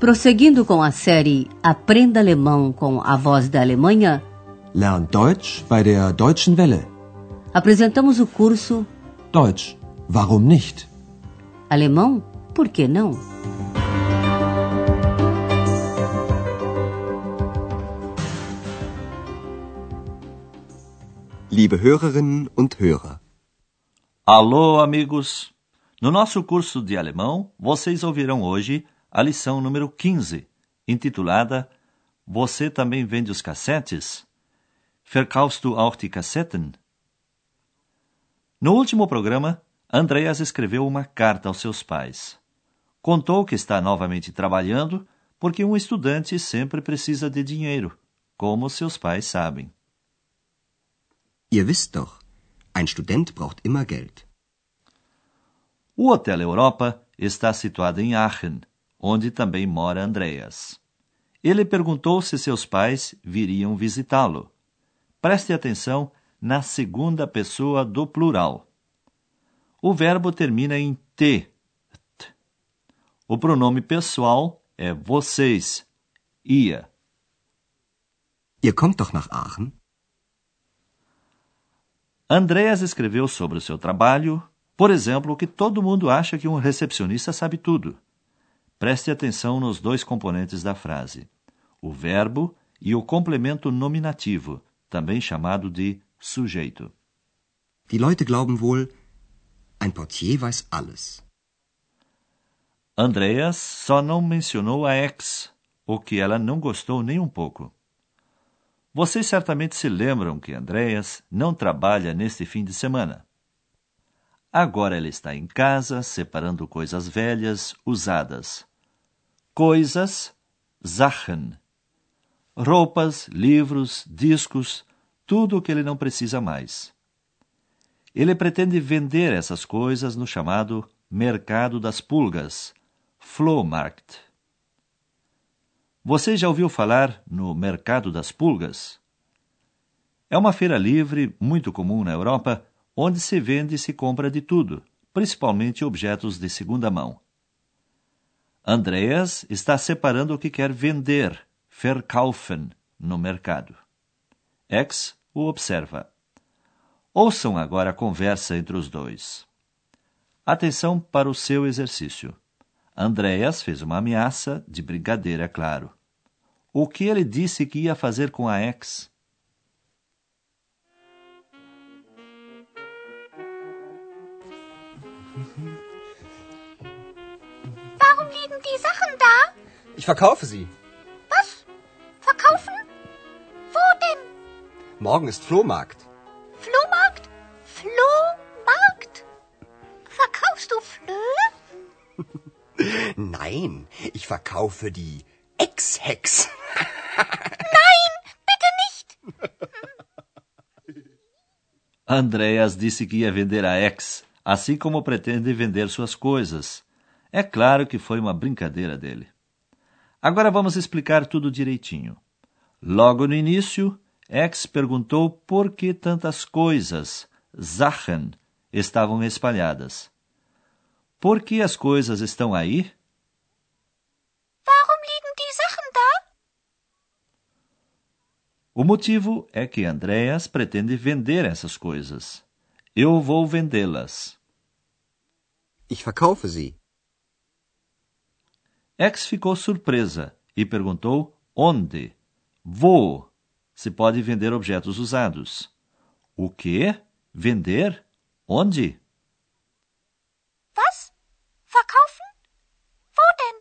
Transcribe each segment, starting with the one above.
Prosseguindo com a série Aprenda Alemão com a Voz da Alemanha, Lern Deutsch bei der Deutschen Welle. apresentamos o curso Deutsch, warum nicht? Alemão, por que não? Liebe Hörerinnen und Hörer. Alô, amigos! No nosso curso de alemão, vocês ouvirão hoje a lição número 15, intitulada Você também vende os cassetes? Verkaufst du auch die Kassetten? No último programa, Andreas escreveu uma carta aos seus pais. Contou que está novamente trabalhando porque um estudante sempre precisa de dinheiro, como seus pais sabem. Ihr wisst doch, ein Student braucht immer Geld. O Hotel Europa está situado em Aachen, onde também mora Andreas. Ele perguntou se seus pais viriam visitá-lo. Preste atenção na segunda pessoa do plural. O verbo termina em T. O pronome pessoal é vocês, ihr. Ihr kommt doch nach Aachen? Andreas escreveu sobre o seu trabalho, por exemplo, que todo mundo acha que um recepcionista sabe tudo. Preste atenção nos dois componentes da frase, o verbo e o complemento nominativo, também chamado de sujeito. Die Leute glauben wohl, ein Portier weiß alles. Andreas só não mencionou a ex, o que ela não gostou nem um pouco. Vocês certamente se lembram que Andreas não trabalha neste fim de semana. Agora ele está em casa, separando coisas velhas, usadas. Coisas, Sachen. Roupas, livros, discos, tudo o que ele não precisa mais. Ele pretende vender essas coisas no chamado Mercado das Pulgas, Flohmarkt. Você já ouviu falar no Mercado das Pulgas? É uma feira livre, muito comum na Europa, onde se vende e se compra de tudo, principalmente objetos de segunda mão. Andreas está separando o que quer vender, verkaufen, no mercado. Ex o observa. Ouçam agora a conversa entre os dois. Atenção para o seu exercício. Andreas fez uma ameaça de brincadeira, claro. O que ele disse que ia fazer com a ex? Warum liegen die Sachen da? Ich verkaufe sie. Was? Verkaufen? Wo denn? Morgen ist Flohmarkt. Flohmarkt? Flohmarkt? Verkaufst du Flöhe? Nein, ich verkaufe die Ex-Hex. Nein, bitte nicht! Andreas disse que ia vender a ex, assim como pretende vender suas coisas. É claro que foi uma brincadeira dele. Agora vamos explicar tudo direitinho. Logo no início, ex perguntou por que tantas coisas, Sachen, estavam espalhadas. Por que as coisas estão aí? Warum liegen die Sachen da? O motivo é que Andreas pretende vender essas coisas. Eu vou vendê-las. Ich verkaufe sie. Ex ficou surpresa e perguntou onde, wo, se pode vender objetos usados. O quê? Vender? Onde? Was? Verkaufen? Wo denn?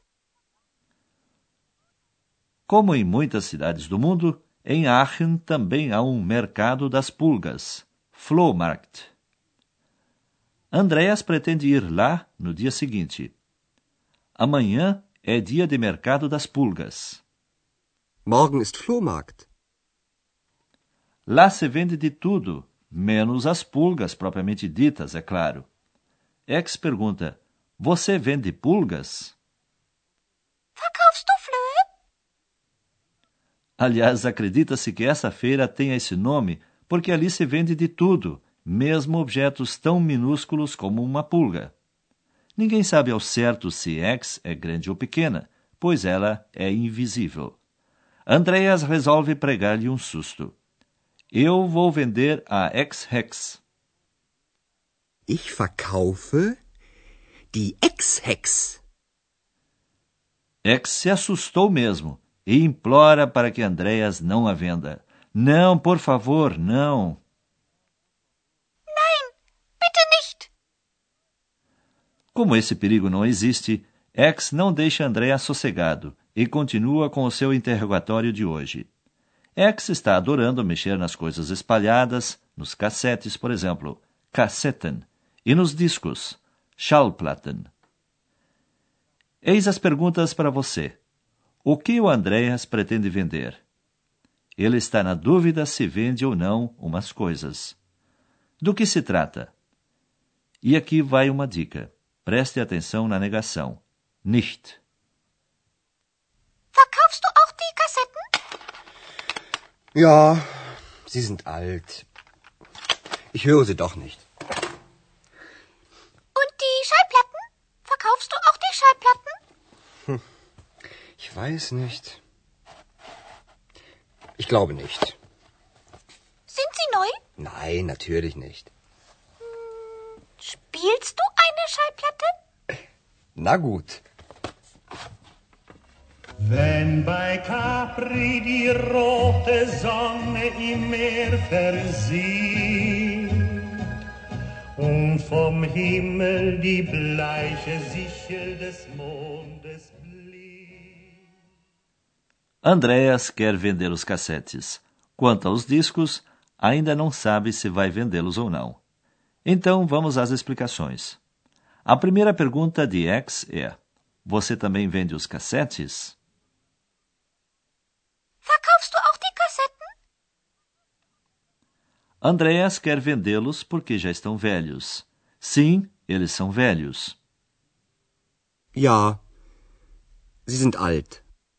Como em muitas cidades do mundo, em Aachen também há um mercado das pulgas, Flohmarkt. Andreas pretende ir lá no dia seguinte. Amanhã é dia de mercado das pulgas. Morgen ist Flohmarkt. Lá se vende de tudo, menos as pulgas propriamente ditas, é claro. Ex pergunta, você vende pulgas? Verkaufst du Flöhe? Aliás, acredita-se que essa feira tenha esse nome porque ali se vende de tudo, mesmo objetos tão minúsculos como uma pulga. Ninguém sabe ao certo se X é grande ou pequena, pois ela é invisível. Andreas resolve pregar-lhe um susto. Eu vou vender a Ex-Hex. Ich verkaufe die Ex-Hex. Ex se assustou mesmo e implora para que Andreas não a venda. Não, por favor, não. Nein, bitte nicht. Como esse perigo não existe, Ex não deixa Andreas sossegado e continua com o seu interrogatório de hoje. Ex está adorando mexer nas coisas espalhadas, nos cassetes, por exemplo, Kassetten, e nos discos, Schallplatten. Eis as perguntas para você. O que o Andreas pretende vender? Ele está na dúvida se vende ou não umas coisas. Do que se trata? E aqui vai uma dica. Preste atenção na negação. Nicht. Verkaufst du auch die Kassetten? Ja, sie sind alt. Ich höre sie doch nicht. Und die Schallplatten? Verkaufst du auch die Schallplatten? Ich weiß nicht. Ich glaube nicht. Sind sie neu? Nein, natürlich nicht. Spielst du eine Schallplatte? Na gut. Wenn bei Capri die rote Sonne im Meer versieht und vom Himmel die bleiche Sichel des Mondes blinkt. Andreas quer vender os cassetes. Quanto aos discos, ainda não sabe se vai vendê-los ou não. Então, vamos às explicações. A primeira pergunta de Ex é: você também vende os cassetes? Verkaufst du auch die Kassetten? Andreas quer vendê-los porque já estão velhos. Sim, eles são velhos. Ja, sie sind alt.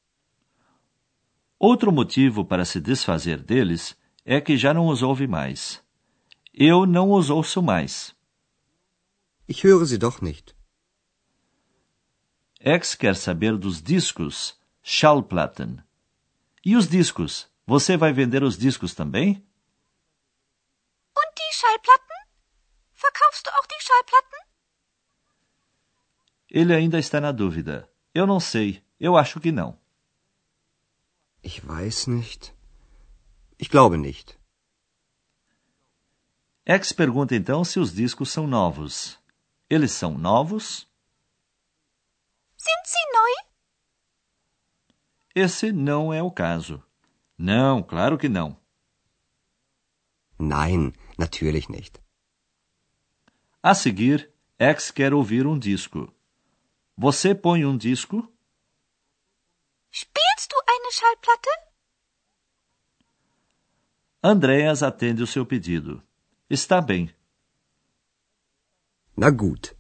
Outro motivo para se desfazer deles é que já não os ouve mais. Eu não os ouço mais. Ich höre sie doch nicht. Ex quer saber dos discos, Schallplatten. E os discos? Você vai vender os discos também? Und die Schallplatten? Verkaufst du auch die Schallplatten? Ele ainda está na dúvida. Eu não sei. Eu acho que não. Ich weiß nicht. Ich glaube nicht. Ex pergunta então se os discos são novos. Eles são novos? Sind sie neu? Esse não é o caso. Não, claro que não. Nein, natürlich nicht. A seguir, Ex quer ouvir um disco. Você põe um disco? Spielst du eine Schallplatte? Andreas atende o seu pedido. Está bem. Na gut.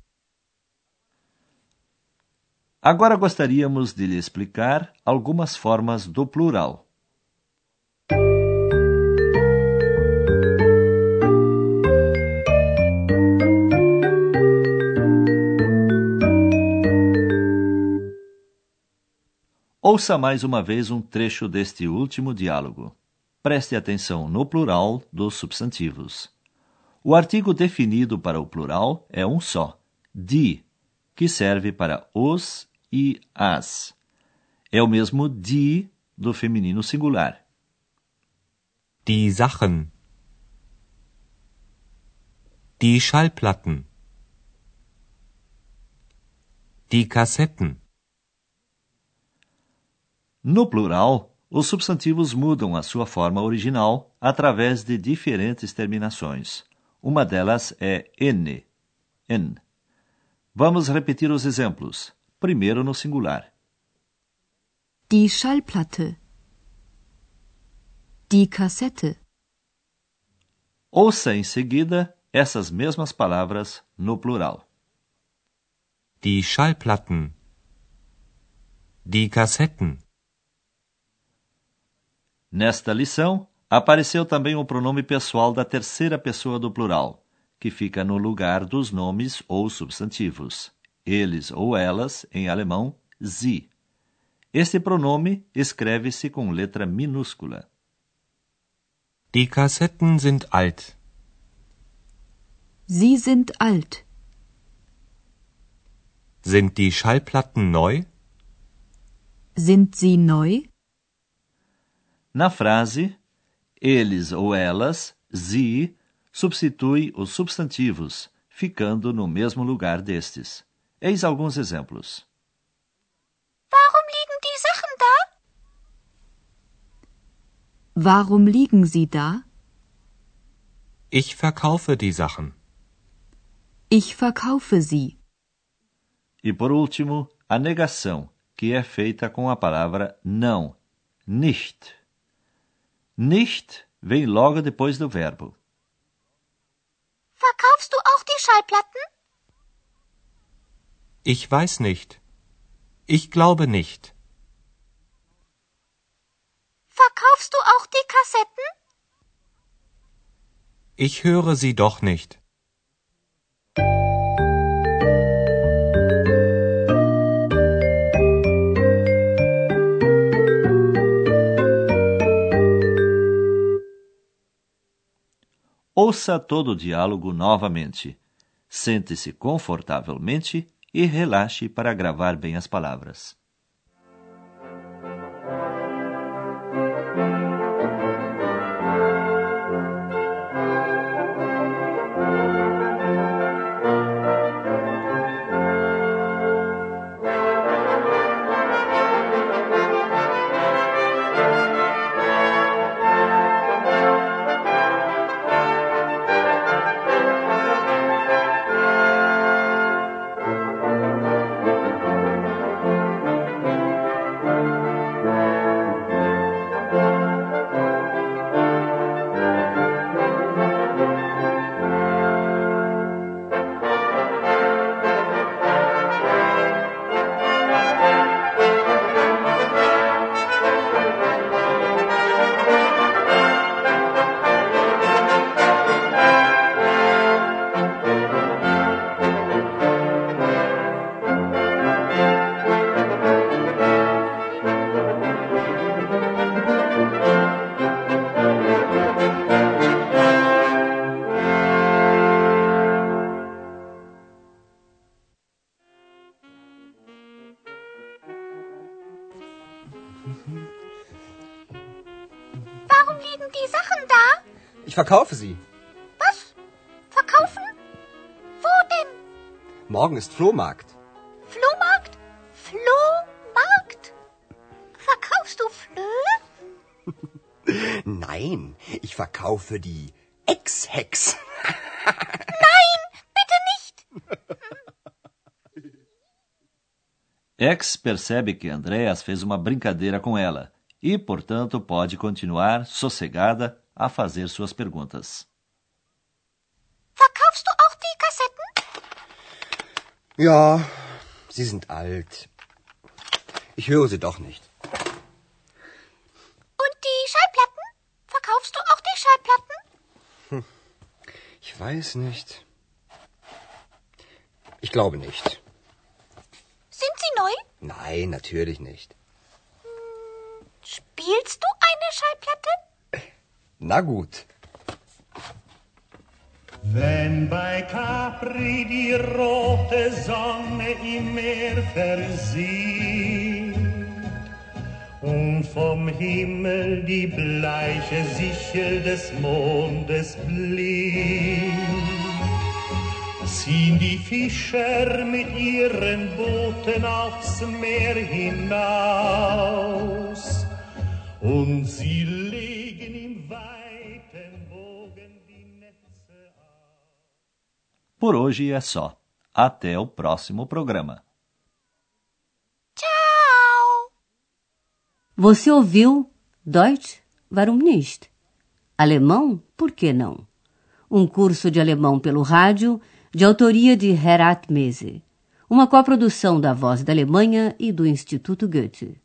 Agora gostaríamos de lhe explicar algumas formas do plural. Ouça mais uma vez um trecho deste último diálogo. Preste atenção no plural dos substantivos. O artigo definido para o plural é um só, die, que serve para os e as. É o mesmo die do feminino singular. Die Sachen. Die Schallplatten. Die Kassetten. No plural, os substantivos mudam a sua forma original através de diferentes terminações. Uma delas é n. Vamos repetir os exemplos. Primeiro no singular. Die Schallplatte. Die Kassette. Ouça em seguida essas mesmas palavras no plural. Die Schallplatten. Die Kassetten. Nesta lição, apareceu também o pronome pessoal da terceira pessoa do plural, que fica no lugar dos nomes ou substantivos. Eles ou elas, em alemão, sie. Este pronome escreve-se com letra minúscula. Die Kassetten sind alt. Sie sind alt. Sind die Schallplatten neu? Sind sie neu? Na frase, eles ou elas, sie, substitui os substantivos, ficando no mesmo lugar destes. Eis alguns exemplos. Warum liegen die Sachen da? Warum liegen sie da? Ich verkaufe die Sachen. Ich verkaufe sie. E por último, a negação, que é feita com a palavra não, nicht. Nicht vem logo depois do verbo. Verkaufst du auch die Schallplatten? Ich weiß nicht. Ich glaube nicht. Verkaufst du auch die Kassetten? Ich höre sie doch nicht. Ouça todo o diálogo novamente. Sente-se confortavelmente e relaxe para gravar bem as palavras. Warum liegen die Sachen da? Ich verkaufe sie. Was? Verkaufen? Wo denn? Morgen ist Flohmarkt. Flohmarkt? Flohmarkt? Verkaufst du Flöhe? Nein, ich verkaufe die Ex-Hex. Nein, bitte nicht! Ex percebe que Andreas fez uma brincadeira com ela e, portanto, pode continuar, sossegada, a fazer suas perguntas. Verkaufst du auch die Kassetten? Ja, sie sind alt. Ich höre sie doch nicht. Und die Schallplatten? Verkaufst du auch die Schallplatten? Ich weiß nicht. Ich glaube nicht. Sind sie neu? Nein, natürlich nicht. Spielst du eine Schallplatte? Na gut. Wenn bei Capri die rote Sonne im Meer versieht und vom Himmel die bleiche Sichel des Mondes blinkt, ziehen die Fischer mit ihren Booten aufs Meer hinaus und sie legen im weiten Bogen die Netze aus. Por hoje é só. Até o próximo programa. Tchau! Você ouviu Deutsch, warum nicht? Alemão, por que não? Um curso de alemão pelo rádio, de autoria de Herat Mese. Uma coprodução da Voz da Alemanha e do Instituto Goethe.